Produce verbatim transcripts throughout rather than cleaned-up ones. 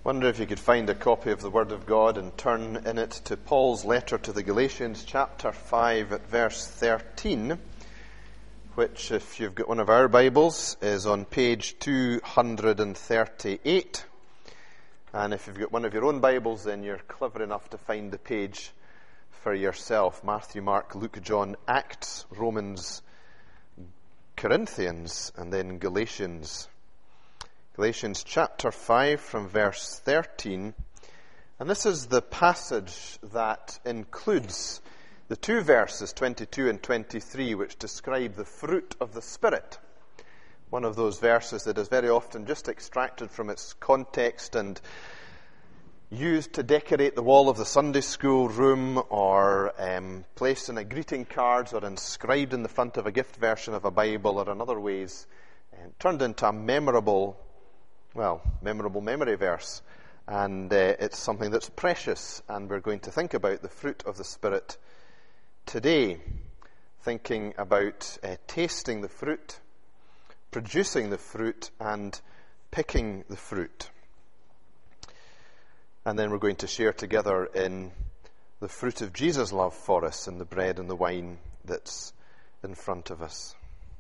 Wonder if you could find a copy of the Word of God and turn in it to Paul's letter to the Galatians, chapter five, at verse thirteen, which, if you've got one of our Bibles, is on page two hundred thirty-eight. And if you've got one of your own Bibles, then you're clever enough to find the page for yourself. Matthew, Mark, Luke, John, Acts, Romans, Corinthians, and then Galatians. Galatians chapter five from verse thirteen. And this is the passage that includes the two verses, twenty-two and twenty-three, which describe the fruit of the Spirit. One of those verses that is very often just extracted from its context and used to decorate the wall of the Sunday school room, or um, placed in a greeting cards, or inscribed in the front of a gift version of a Bible, or in other ways um, turned into a memorable Well, memorable memory verse, and uh, it's something that's precious, and we're going to think about the fruit of the Spirit today, thinking about uh, tasting the fruit, producing the fruit, and picking the fruit. And then we're going to share together in the fruit of Jesus' love for us in the bread and the wine that's in front of us.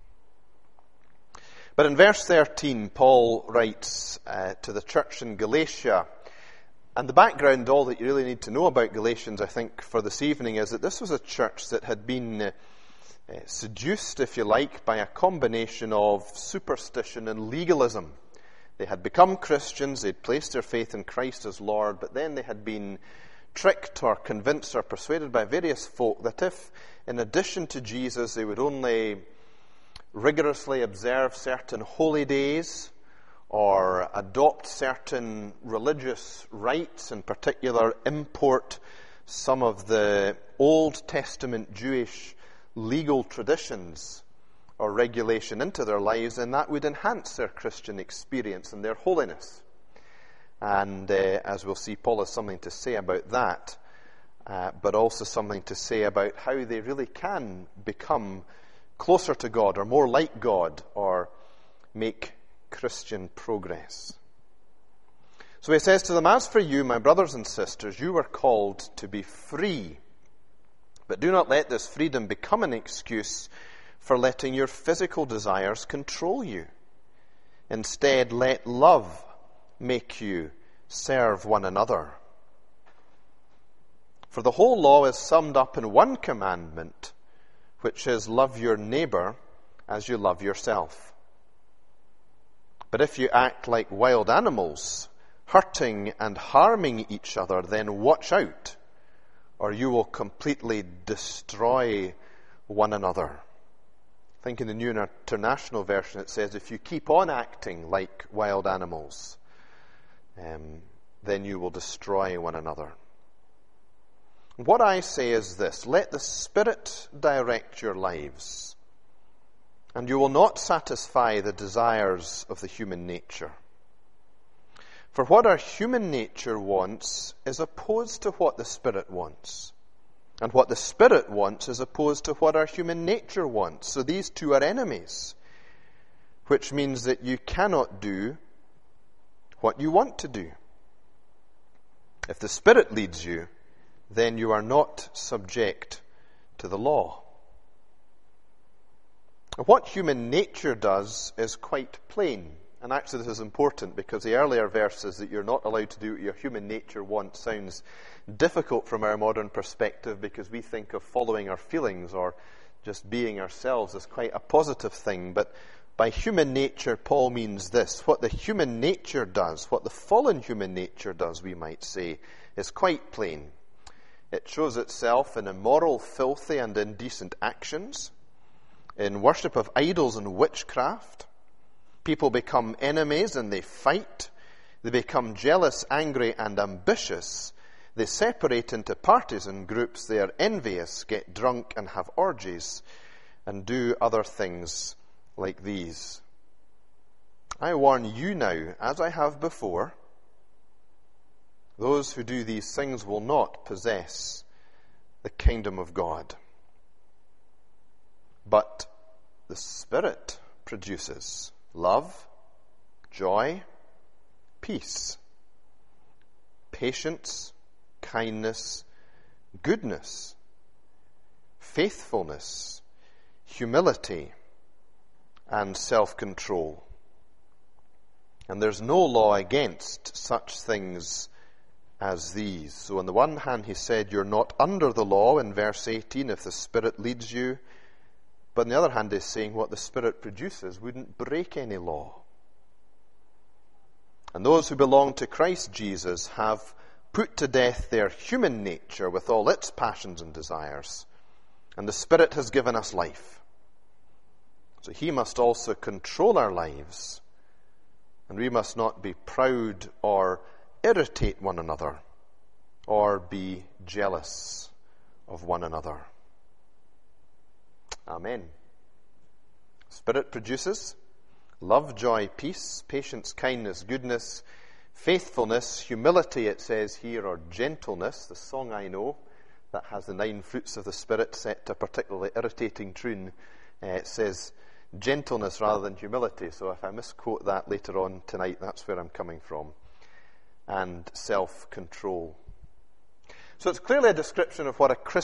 But in verse thirteen, Paul writes uh, to the church in Galatia, and the background, all that you really need to know about Galatians, I think, for this evening, is that this was a church that had been uh, uh, seduced, if you like, by a combination of superstition and legalism. They had become Christians, they'd placed their faith in Christ as Lord, but then they had been tricked or convinced or persuaded by various folk that if, in addition to Jesus, they would only rigorously observe certain holy days or adopt certain religious rites, in particular import some of the Old Testament Jewish legal traditions or regulation into their lives, and that would enhance their Christian experience and their holiness. And uh, as we'll see, Paul has something to say about that, uh, but also something to say about how they really can become closer to God, or more like God, or make Christian progress. So he says to them, "As for you, my brothers and sisters, you were called to be free. But do not let this freedom become an excuse for letting your physical desires control you. Instead, let love make you serve one another. For the whole law is summed up in one commandment, which is, love your neighbor as you love yourself. But if you act like wild animals, hurting and harming each other, then watch out, or you will completely destroy one another." I think in the New International Version it says, if you keep on acting like wild animals, um, then you will destroy one another. What I say is this: let the Spirit direct your lives, and you will not satisfy the desires of the human nature. For what our human nature wants is opposed to what the Spirit wants, and what the Spirit wants is opposed to what our human nature wants. So these two are enemies, which means that you cannot do what you want to do. If the Spirit leads you, then you are not subject to the law. What human nature does is quite plain. And actually this is important, because the earlier verses that you're not allowed to do what your human nature wants sounds difficult from our modern perspective, because we think of following our feelings or just being ourselves as quite a positive thing. But by human nature, Paul means this: what the human nature does, what the fallen human nature does, we might say, is quite plain. It shows itself in immoral, filthy, and indecent actions, in worship of idols and witchcraft. People become enemies and they fight. They become jealous, angry, and ambitious. They separate into parties and groups. They are envious, get drunk, and have orgies, and do other things like these. I warn you now, as I have before, those who do these things will not possess the kingdom of God. But the Spirit produces love, joy, peace, patience, kindness, goodness, faithfulness, humility, and self-control. And there's no law against such things as these. So on the one hand, he said, you're not under the law in verse eighteen if the Spirit leads you. But on the other hand, he's saying what the Spirit produces wouldn't break any law. And those who belong to Christ Jesus have put to death their human nature with all its passions and desires. And the Spirit has given us life. So he must also control our lives. And we must not be proud or irritate one another or be jealous of one another. Amen. Spirit produces love, joy, peace, patience, kindness, goodness, faithfulness, humility, it says here, or gentleness. The song I know that has the nine fruits of the Spirit set to a particularly irritating tune. Uh, it says gentleness rather than humility. So if I misquote that later on tonight, that's where I'm coming from. And self-control. So it's clearly a description of what a Christian